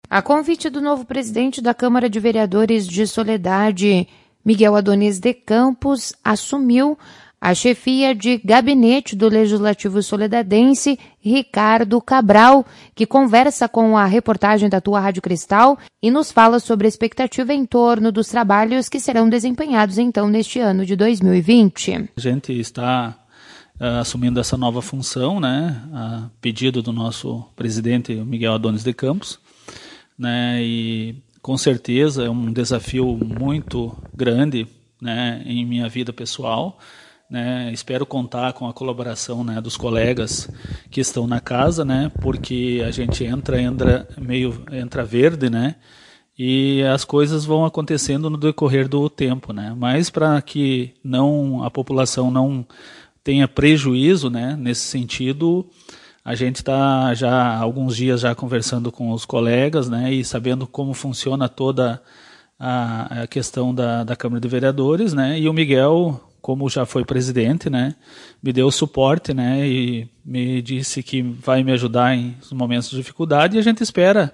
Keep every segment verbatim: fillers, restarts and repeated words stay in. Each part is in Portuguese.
A convite do novo presidente da Câmara de Vereadores de Soledade, Miguel Adonis de Campos, assumiu a chefia de gabinete do Legislativo soledadense, Ricardo Cabral, que conversa com a reportagem da tua Rádio Cristal e nos fala sobre a expectativa em torno dos trabalhos que serão desempenhados então neste ano de dois mil e vinte. A gente está uh, assumindo essa nova função, né, a pedido do nosso presidente Miguel Adonis de Campos, né, e com certeza é um desafio muito grande, né, em minha vida pessoal. Né, espero contar com a colaboração, né, dos colegas que estão na casa, né, porque a gente entra, entra meio entra verde, né, e as coisas vão acontecendo no decorrer do tempo, né, mas para que não a população não tenha prejuízo, né, nesse sentido, a gente está já há alguns dias já conversando com os colegas, né, e sabendo como funciona toda a, a questão da, da Câmara de Vereadores, né, e o Miguel, como já foi presidente, né, me deu suporte, né, e me disse que vai me ajudar em momentos de dificuldade, e a gente espera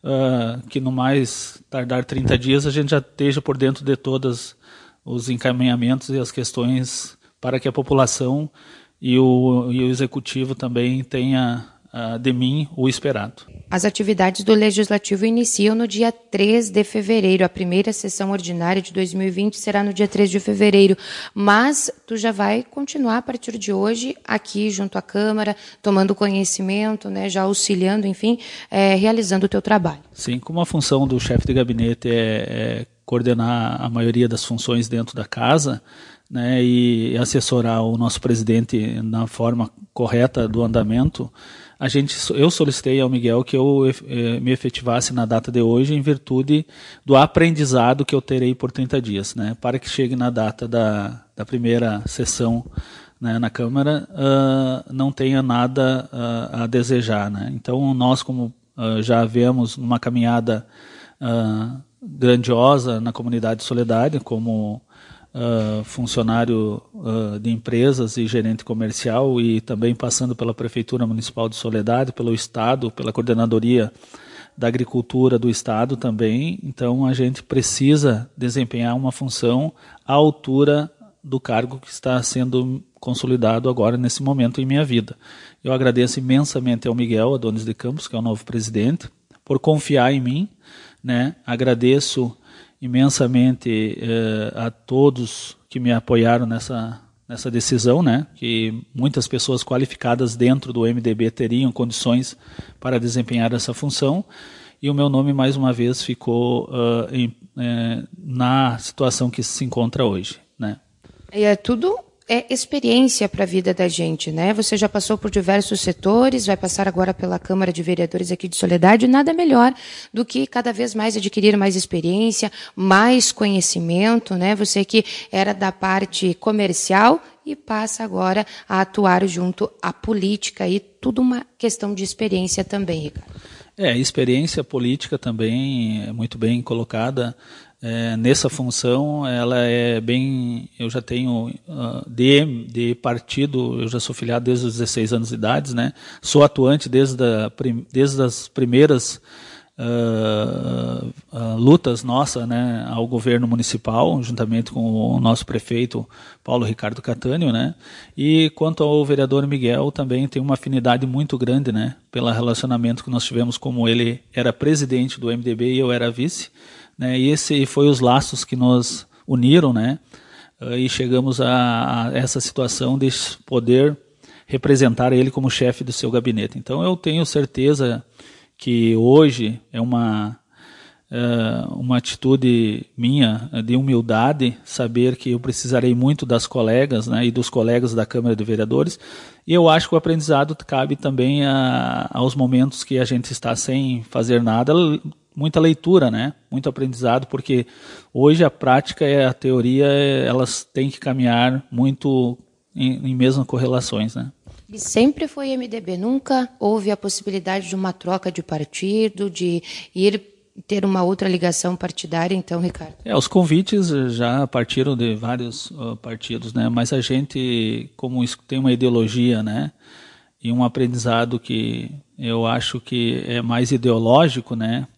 uh, que no mais tardar trinta dias a gente já esteja por dentro de todos os encaminhamentos e as questões para que a população e o, e o executivo também tenha uh, de mim o esperado. As atividades do Legislativo iniciam no dia três de fevereiro. A primeira sessão ordinária de dois mil e vinte será no dia três de fevereiro. Mas tu já vai continuar a partir de hoje aqui junto à Câmara, tomando conhecimento, né, já auxiliando, enfim, é, realizando o teu trabalho. Sim, como a função do chefe de gabinete é, é coordenar a maioria das funções dentro da casa, né, e assessorar o nosso presidente na forma correta do andamento, a gente, eu solicitei ao Miguel que eu eh, me efetivasse na data de hoje em virtude do aprendizado que eu terei por trinta dias, né, para que chegue na data da, da primeira sessão, né, na Câmara, uh, não tenha nada uh, a desejar, né. Então nós, como uh, já vemos numa caminhada uh, grandiosa na comunidade de Soledade, como Uh, funcionário uh, de empresas e gerente comercial, e também passando pela Prefeitura Municipal de Soledade, pelo Estado, pela Coordenadoria da Agricultura do Estado também. Então a gente precisa desempenhar uma função à altura do cargo que está sendo consolidado agora nesse momento em minha vida. Eu agradeço imensamente ao Miguel Adonis de Campos, que é o novo presidente, por confiar em mim, né? Agradeço imensamente eh, a todos que me apoiaram nessa, nessa decisão, né, que muitas pessoas qualificadas dentro do M D B teriam condições para desempenhar essa função, e o meu nome mais uma vez ficou uh, em, eh, na situação que se encontra hoje, né. E é tudo é experiência para a vida da gente, né? Você já passou por diversos setores, vai passar agora pela Câmara de Vereadores aqui de Soledade, nada melhor do que cada vez mais adquirir mais experiência, mais conhecimento, né? Você que era da parte comercial e passa agora a atuar junto à política, e tudo uma questão de experiência também, Ricardo. É, experiência política também é muito bem colocada. É, nessa função, ela é bem, eu já tenho uh, de, de partido, eu já sou filiado desde os dezesseis anos de idade, né? Sou atuante desde, a, desde as primeiras uh, uh, lutas nossas, né, ao governo municipal, juntamente com o nosso prefeito Paulo Ricardo Catânio, né? E quanto ao vereador Miguel, também tem uma afinidade muito grande, né, pelo relacionamento que nós tivemos, como ele era presidente do M D B e eu era vice, né, e esse foi os laços que nos uniram, né, e chegamos a, a essa situação de poder representar ele como chefe do seu gabinete. Então eu tenho certeza que hoje é uma, uh, uma atitude minha de humildade, saber que eu precisarei muito das colegas, né, e dos colegas da Câmara de Vereadores, e eu acho que o aprendizado cabe também a, aos momentos que a gente está sem fazer nada, muita leitura, né? Muito aprendizado, porque hoje a prática e a teoria, elas têm que caminhar muito em, em mesmas correlações, né? E sempre foi M D B, nunca houve a possibilidade de uma troca de partido, de ir ter uma outra ligação partidária, então, Ricardo? É, os convites já partiram de vários uh, partidos, né? Mas a gente, como tem uma ideologia, né, e um aprendizado que eu acho que é mais ideológico, né,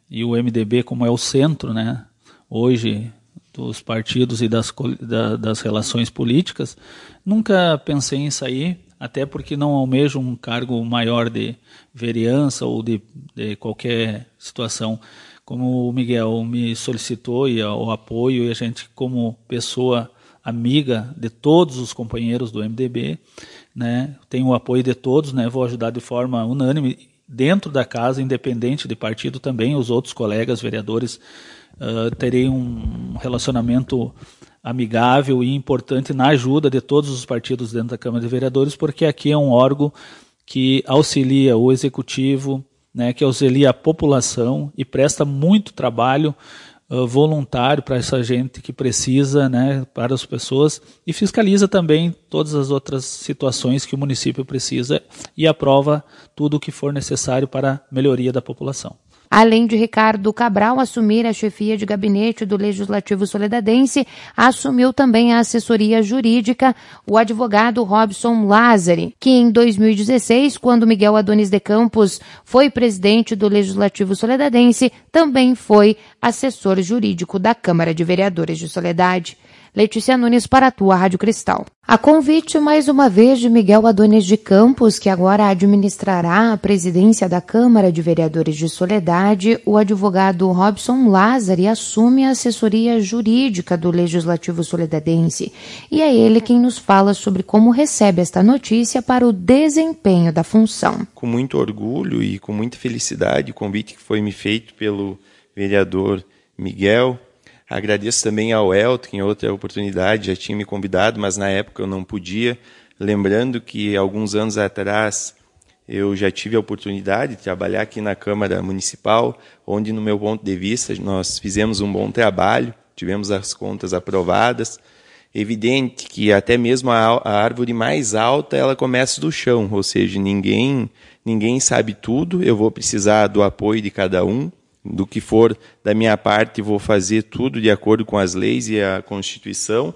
e o M D B como é o centro, né, hoje dos partidos e das, da, das relações políticas, nunca pensei em sair, até porque não almejo um cargo maior de vereança ou de, de qualquer situação. Como o Miguel me solicitou e o apoio, e a gente, como pessoa amiga de todos os companheiros do M D B, né, tenho o apoio de todos, né, vou ajudar de forma unânime, dentro da casa, independente de partido também, os outros colegas vereadores, uh, terei um relacionamento amigável e importante na ajuda de todos os partidos dentro da Câmara de Vereadores, porque aqui é um órgão que auxilia o Executivo, né, que auxilia a população e presta muito trabalho uh, voluntário para essa gente que precisa, né, para as pessoas, e fiscaliza também todas as outras situações que o município precisa e aprova tudo o que for necessário para a melhoria da população. Além de Ricardo Cabral assumir a chefia de gabinete do Legislativo Soledadense, assumiu também a assessoria jurídica o advogado Robson Lázari, que em dois mil e dezesseis, quando Miguel Adonis de Campos foi presidente do Legislativo Soledadense, também foi assessor jurídico da Câmara de Vereadores de Soledade. Letícia Nunes para a tua Rádio Cristal. A convite, mais uma vez, de Miguel Adonis de Campos, que agora administrará a presidência da Câmara de Vereadores de Soledade, o advogado Robson Lázari assume a assessoria jurídica do Legislativo Soledadense. E é ele quem nos fala sobre como recebe esta notícia para o desempenho da função. Com muito orgulho e com muita felicidade, o convite que foi me feito pelo vereador Miguel. Agradeço também ao Elton, que em outra oportunidade já tinha me convidado, mas na época eu não podia. Lembrando que alguns anos atrás eu já tive a oportunidade de trabalhar aqui na Câmara Municipal, onde, no meu ponto de vista, nós fizemos um bom trabalho, tivemos as contas aprovadas. Evidente que até mesmo a, a árvore mais alta ela começa do chão, ou seja, ninguém, ninguém sabe tudo, eu vou precisar do apoio de cada um. Do que for da minha parte, vou fazer tudo de acordo com as leis e a Constituição.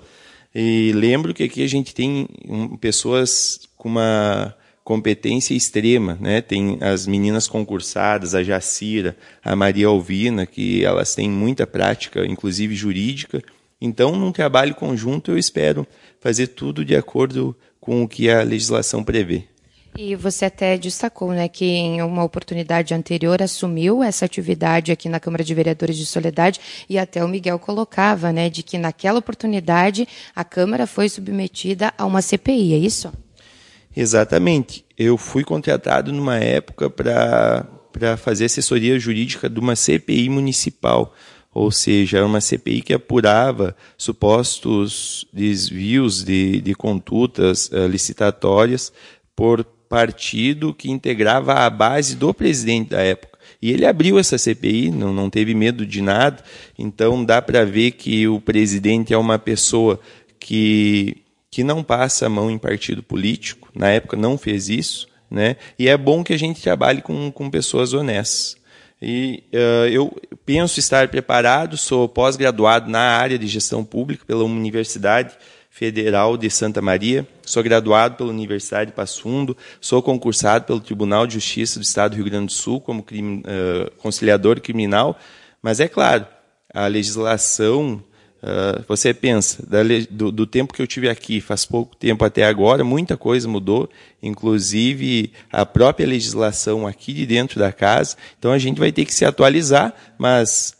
E lembro que aqui a gente tem um, pessoas com uma competência extrema, né? Tem as meninas concursadas, a Jacira, a Maria Alvina, que elas têm muita prática, inclusive jurídica. Então, num trabalho conjunto, eu espero fazer tudo de acordo com o que a legislação prevê. E você até destacou, né, que em uma oportunidade anterior assumiu essa atividade aqui na Câmara de Vereadores de Soledade, e até o Miguel colocava, né, de que naquela oportunidade a Câmara foi submetida a uma C P I, é isso? Exatamente. Eu fui contratado numa época para para fazer assessoria jurídica de uma C P I municipal, ou seja, era uma C P I que apurava supostos desvios de, de condutas uh, licitatórias por partido que integrava a base do presidente da época. E ele abriu essa C P I, não, não teve medo de nada, então dá para ver que o presidente é uma pessoa que, que não passa a mão em partido político, na época não fez isso, né? E é bom que a gente trabalhe com, com pessoas honestas. E uh, eu penso estar preparado, sou pós-graduado na área de gestão pública pela Universidade Federal de Santa Maria, sou graduado pela Universidade de Passo Fundo, sou concursado pelo Tribunal de Justiça do Estado do Rio Grande do Sul como crime, uh, conciliador criminal, mas é claro, a legislação, uh, você pensa, da, do, do tempo que eu tive aqui, faz pouco tempo até agora, muita coisa mudou, inclusive a própria legislação aqui de dentro da casa, então a gente vai ter que se atualizar, mas...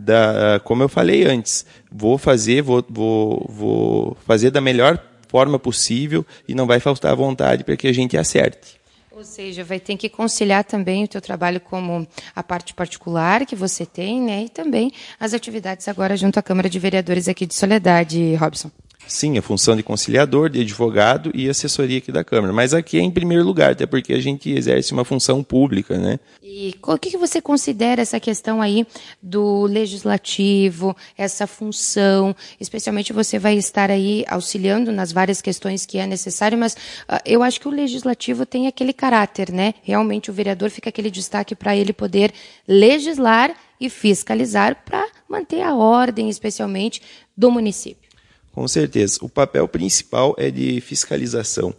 Da, como eu falei antes, vou fazer, vou, vou, vou fazer da melhor forma possível e não vai faltar vontade para que a gente acerte. Ou seja, vai ter que conciliar também o teu trabalho como a parte particular que você tem, né, e também as atividades agora junto à Câmara de Vereadores aqui de Soledade, Robson. Sim, a função de conciliador, de advogado e assessoria aqui da Câmara. Mas aqui é em primeiro lugar, até porque a gente exerce uma função pública, né? E o que você considera essa questão aí do legislativo, essa função, especialmente você vai estar aí auxiliando nas várias questões que é necessário, mas uh, eu acho que o legislativo tem aquele caráter, né? Realmente o vereador fica aquele destaque para ele poder legislar e fiscalizar para manter a ordem, especialmente, do município. Com certeza. O papel principal é de fiscalização.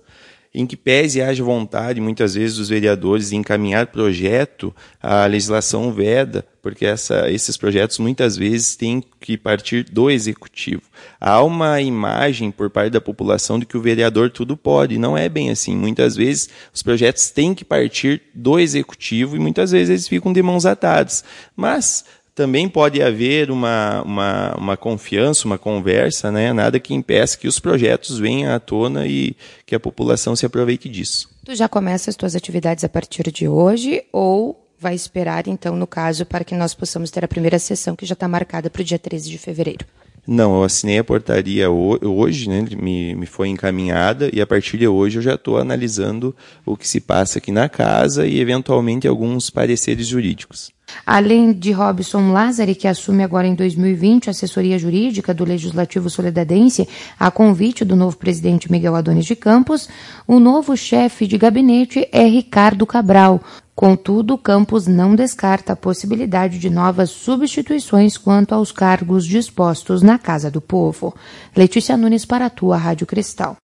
em que pese haja vontade, muitas vezes, dos vereadores de encaminhar projeto, a legislação veda, porque essa, esses projetos muitas vezes têm que partir do executivo. Há uma imagem por parte da população de que o vereador tudo pode, não é bem assim. Muitas vezes os projetos têm que partir do executivo e muitas vezes eles ficam de mãos atadas. Mas também pode haver uma, uma, uma confiança, uma conversa, né? Nada que impeça que os projetos venham à tona e que a população se aproveite disso. Tu já começa as tuas atividades a partir de hoje ou vai esperar, então, no caso, para que nós possamos ter a primeira sessão que já está marcada para o dia treze de fevereiro? Não, eu assinei a portaria hoje, né, me, me foi encaminhada e a partir de hoje eu já estou analisando o que se passa aqui na casa e eventualmente alguns pareceres jurídicos. Além de Robson Lázari, que assume agora em dois mil e vinte a assessoria jurídica do Legislativo Soledadense a convite do novo presidente Miguel Adonis de Campos, o novo chefe de gabinete é Ricardo Cabral. Contudo, Campos não descarta a possibilidade de novas substituições quanto aos cargos dispostos na Casa do Povo. Letícia Nunes para a tua Rádio Cristal.